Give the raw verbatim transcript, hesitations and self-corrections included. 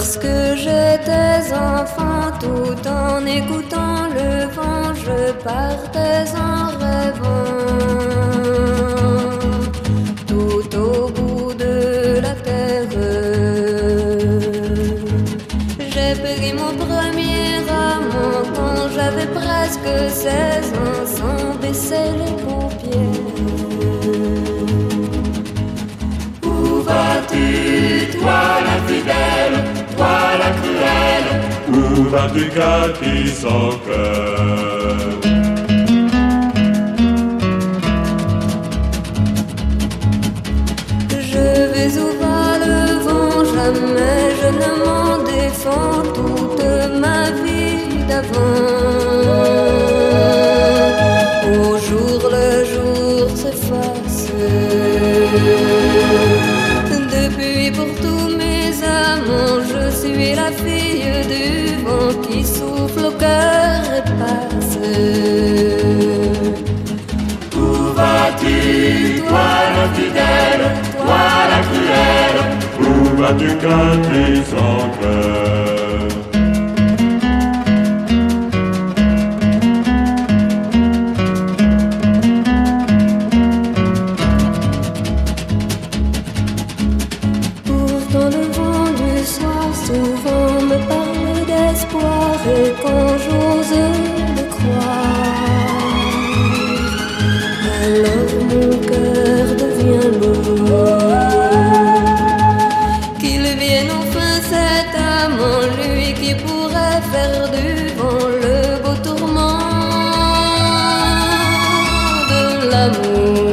Lorsque j'étais enfant, tout en écoutant le vent, je partais en rêvant. Tout au bout de la terre, j'ai pris mon premier amant quand j'avais presque seize ans, sans baisser les paupières. Où vas-tu, toi l'infidèle, toi la cruelle? Où vas-tu, Cathy, sans cœur? Je vais où va le vent, jamais je ne m'en défends, toute ma vie d'avant. Au jour le jour s'efface, depuis pour tous mes amants, je suis la fille du vent qui souffle au cœur et passe. Où vas-tu, toi l'infidèle, toi la cruelle? Où vas-tu, Cathy, sans cœur? Pourtant le vent du soir souvent me parle d'espoir, et quand j'ose le croire, alors mon cœur devient lourd. Qu'il vienne enfin cet amant, lui qui pourrait faire du vent le beau tourment de l'amour.